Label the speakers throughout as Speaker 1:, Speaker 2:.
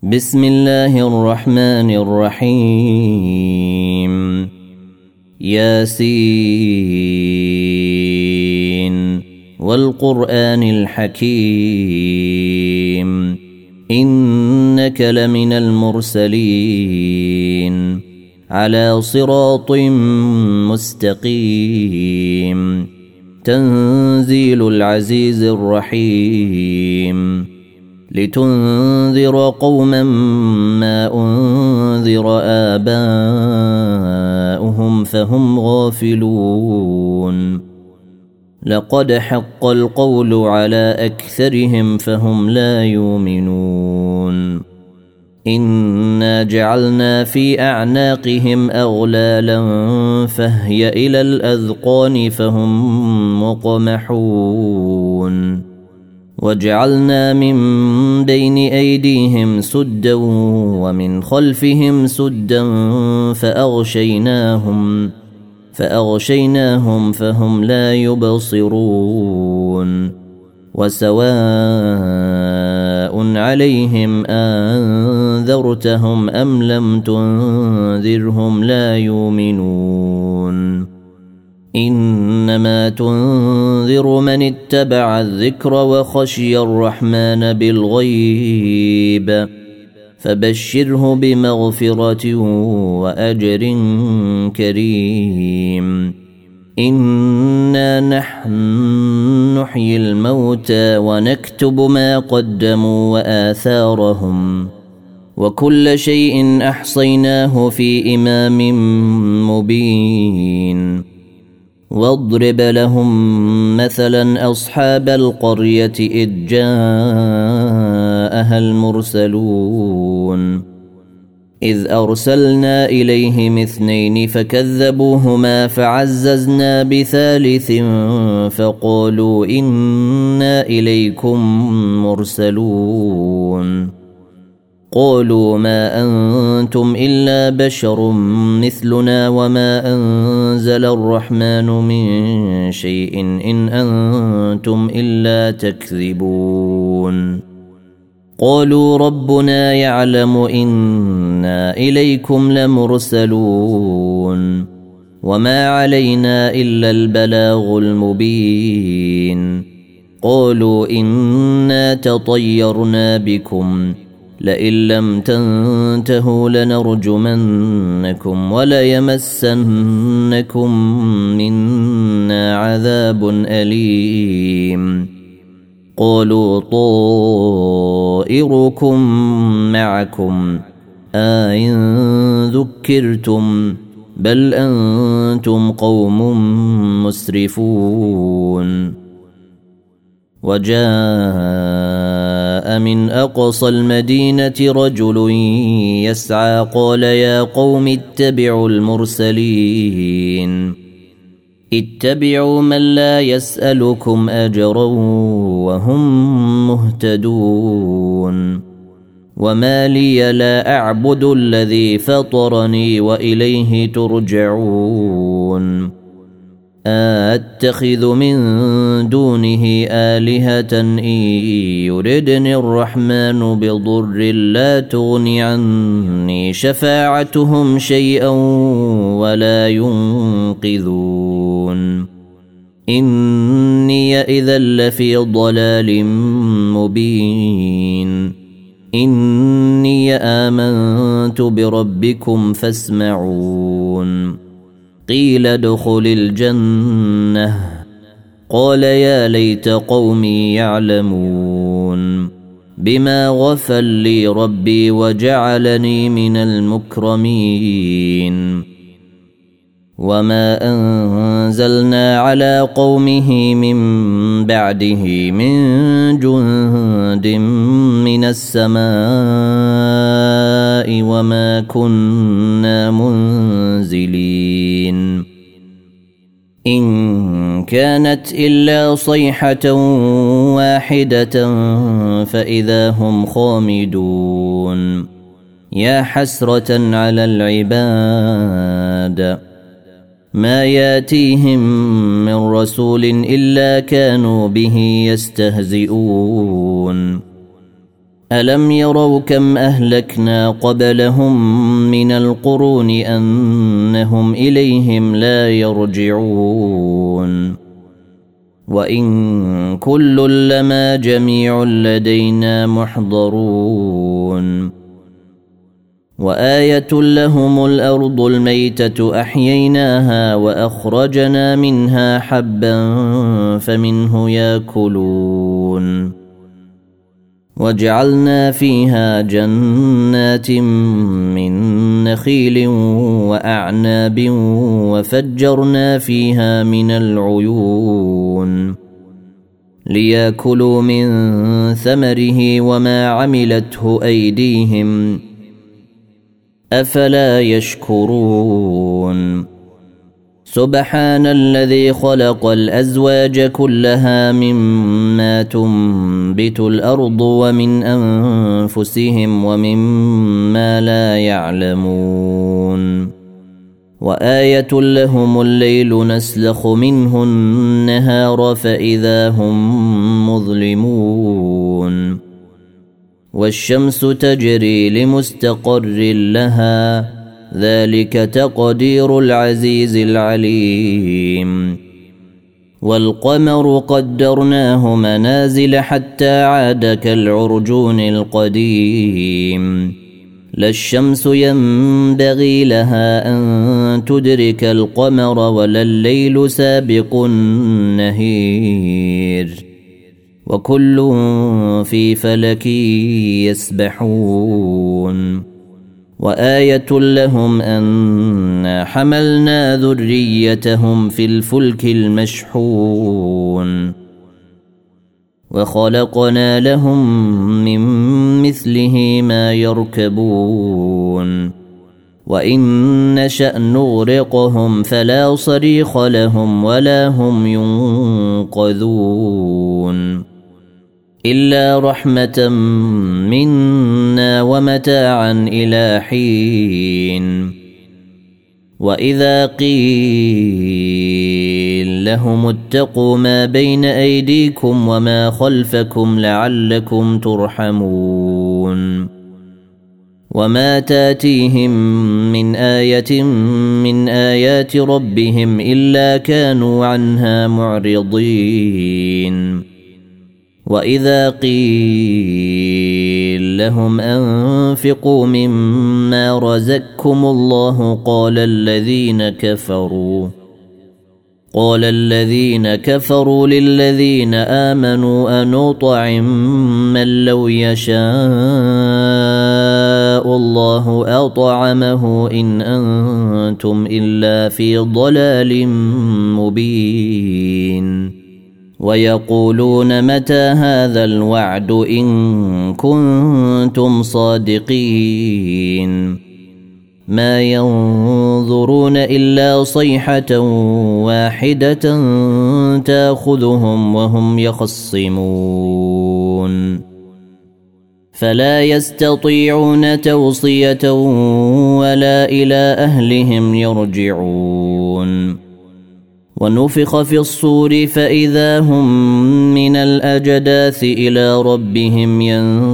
Speaker 1: بسم الله الرحمن الرحيم. ياسين والقرآن الحكيم إنك لمن المرسلين على صراط مستقيم تنزيل العزيز الرحيم لتنذر قوما ما أنذر آباؤهم فهم غافلون لقد حق القول على أكثرهم فهم لا يؤمنون إنا جعلنا في أعناقهم أغلالا فهي إلى الأذقان فهم مقمحون وجعلنا من بين أيديهم سدا ومن خلفهم سدا فأغشيناهم فهم لا يبصرون وسواء عليهم أنذرتهم أم لم تنذرهم لا يؤمنون إنما تنذر من اتبع الذكر وخشي الرحمن بالغيب فبشره بمغفرة وأجر كريم إنا نحن نحيي الموتى ونكتب ما قدموا وآثارهم وكل شيء أحصيناه في إمام مبين واضرب لهم مثلا أصحاب القرية إذ جاءها المرسلون إذ أرسلنا إليهم 2 فكذبوهما فعززنا بثالث فقالوا إنا إليكم مرسلون قالوا ما أنتم إلا بشر مثلنا وما أنزل الرحمن من شيء إن أنتم إلا تكذبون قالوا ربنا يعلم إنا إليكم لمرسلون وما علينا إلا البلاغ المبين قالوا إنا تطيرنا بكم لئن لم تنتهوا لنرجمنكم وليمسنكم منا عذاب أليم قالوا طائركم معكم أئن ذكرتم بل أنتم قوم مسرفون وجاء من أقصى المدينة رجل يسعى قال يا قوم اتبعوا المرسلين اتبعوا من لا يسألكم أجرا وهم مهتدون وما لي لا أعبد الذي فطرني وإليه ترجعون أتخذ من دونه آلهة إن يردني الرحمن بضر لا تغن عني شفاعتهم شيئا ولا ينقذون إني إذا لفي ضلال مبين إني آمنت بربكم فاسمعون قيل ادخل الجنة قال يا ليت قومي يعلمون بما غفر لي ربي وجعلني من المكرمين وما أنزلنا على قومه من بعده من جند من السماء وما كنا منزلين إن كانت إلا صيحة واحدة فإذا هم خامدون يا حسرة على العباد ما ياتيهم من رسول إلا كانوا به يستهزئون ألم يروا كم أهلكنا قبلهم من القرون أنهم إليهم لا يرجعون وإن كل لما جميع لدينا محضرون وآية لهم الأرض الميتة أحييناها وأخرجنا منها حبا فمنه يأكلون وجعلنا فيها جنات من نخيل وأعناب وفجرنا فيها من العيون ليأكلوا من ثمره وما عملته أيديهم أفلا يشكرون سبحان الذي خلق الأزواج كلها مما تنبت الأرض ومن أنفسهم ومما لا يعلمون وآية لهم الليل نسلخ منه النهار فإذا هم مظلمون والشمس تجري لمستقر لها ذلك تقدير العزيز العليم والقمر قدرناه منازل حتى عاد كالعرجون القديم لا الشمس ينبغي لها أن تدرك القمر ولا الليل سابق النهير وكل في فلك يسبحون وآية لهم أنا حملنا ذريتهم في الفلك المشحون وخلقنا لهم من مثله ما يركبون وإن نشأ نغرقهم فلا صريخ لهم ولا هم ينقذون إلا رحمة منا ومتاعا إلى حين وإذا قيل لهم اتقوا ما بين أيديكم وما خلفكم لعلكم ترحمون وما تاتيهم من آية من آيات ربهم إلا كانوا عنها معرضين وإذا قيل لهم أنفقوا مما رزقكم الله قال الذين كفروا للذين آمنوا أنطعم من لو يشاء الله أطعمه إن أنتم إلا في ضلال مبين ويقولون متى هذا الوعد إن كنتم صادقين ما ينظرون إلا صيحة واحدة تأخذهم وهم يخصمون فلا يستطيعون توصية ولا إلى أهلهم يرجعون ونفخ في الصور فإذا هم من الأجداث إلى ربهم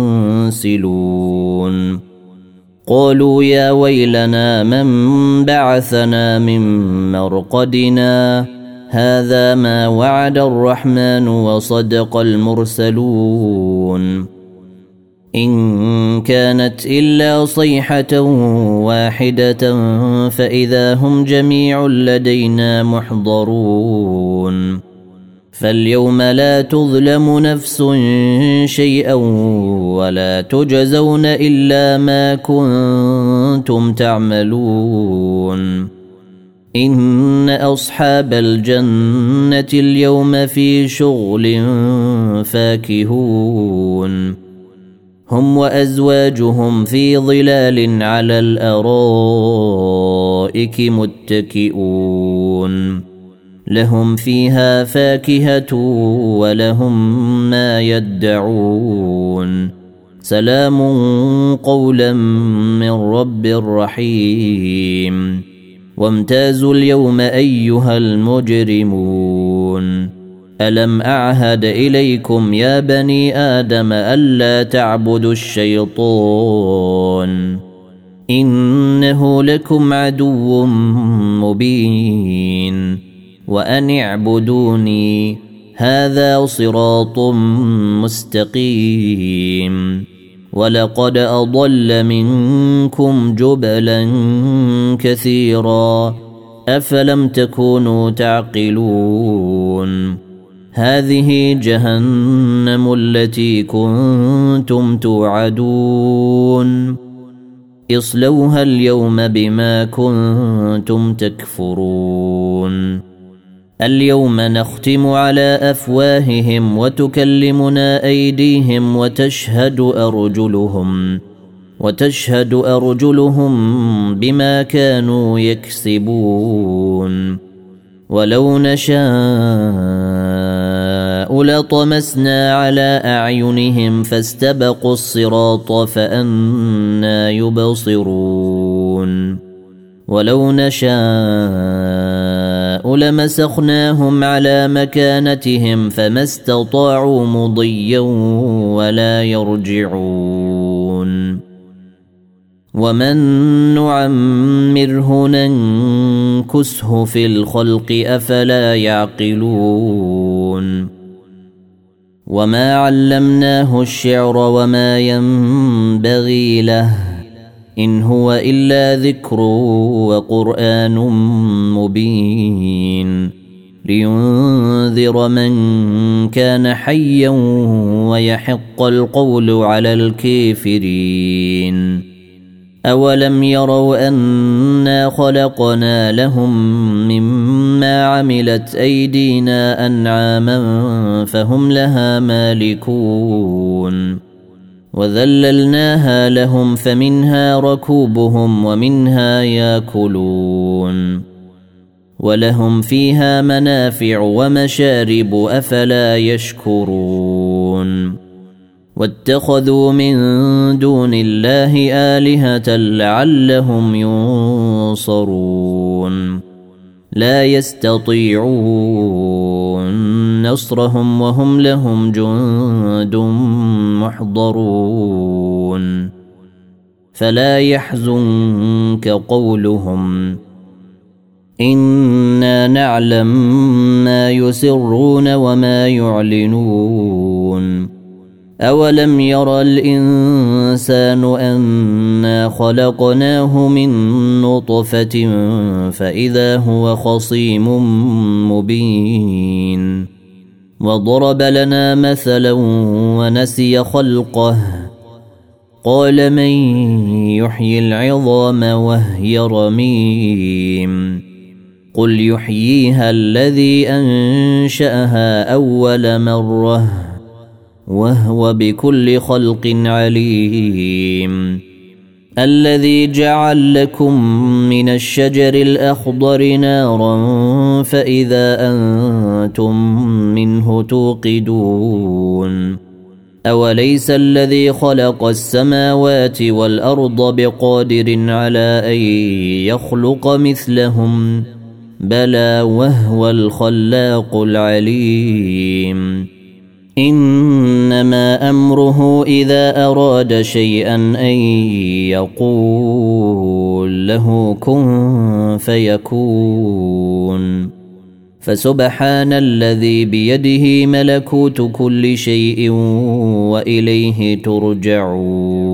Speaker 1: ينسلون قالوا يا ويلنا من بعثنا من مرقدنا هذا ما وعد الرحمن وصدق المرسلون إن كانت إلا صيحة واحدة فإذا هم جميع لدينا محضرون فاليوم لا تظلم نفس شيئا ولا تجزون إلا ما كنتم تعملون إن أصحاب الجنة اليوم في شغل فاكهون هم وأزواجهم في ظلال على الأرائك متكئون لهم فيها فاكهة ولهم ما يدعون سلام قولا من رب رحيم وامتازوا اليوم أيها المجرمون ألم أعهد إليكم يا بني آدم ألا تعبدوا الشيطان إنه لكم عدو مبين وأن اعبدوني هذا صراط مستقيم ولقد أضل منكم جبلا كثيرا أفلم تكونوا تعقلون هذه جهنم التي كنتم توعدون اصلوها اليوم بما كنتم تكفرون اليوم نختم على أفواههم وتكلمنا أيديهم وتشهد أرجلهم بما كانوا يكسبون ولو نشاء لطمسنا على أعينهم فاستبقوا الصراط فأنى يبصرون ولو نشاء لمسخناهم على مكانتهم فما استطاعوا مضيا ولا يرجعون ومن نعمره ننكسه في الخلق أفلا يعقلون وما علمناه الشعر وما ينبغي له إن هو إلا ذكر وقرآن مبين لينذر من كان حيا ويحق القول على الكافرين أولم يروا أنا خلقنا لهم مما عملت أيدينا أنعاما فهم لها مالكون وذللناها لهم فمنها ركوبهم ومنها ياكلون ولهم فيها منافع ومشارب أفلا يشكرون واتخذوا من دون الله آلهة لعلهم ينصرون لا يستطيعون نصرهم وهم لهم جند محضرون فلا يحزنك قولهم إنا نعلم ما يسرون وما يعلنون أولم ير الإنسان أنا خلقناه من نطفة فإذا هو خصيم مبين وضرب لنا مثلا ونسي خلقه قال من يحيي العظام وهي رميم قل يحييها الذي أنشأها أول مرة وهو بكل خلق عليم الذي جعل لكم من الشجر الأخضر نارا فإذا أنتم منه توقدون أوليس الذي خلق السماوات والأرض بقادر على أن يخلق مثلهم بلى وهو الخلاق العليم إنما أمره إذا أراد شيئا أن يقول له كن فيكون فسبحان الذي بيده ملكوت كل شيء وإليه ترجعون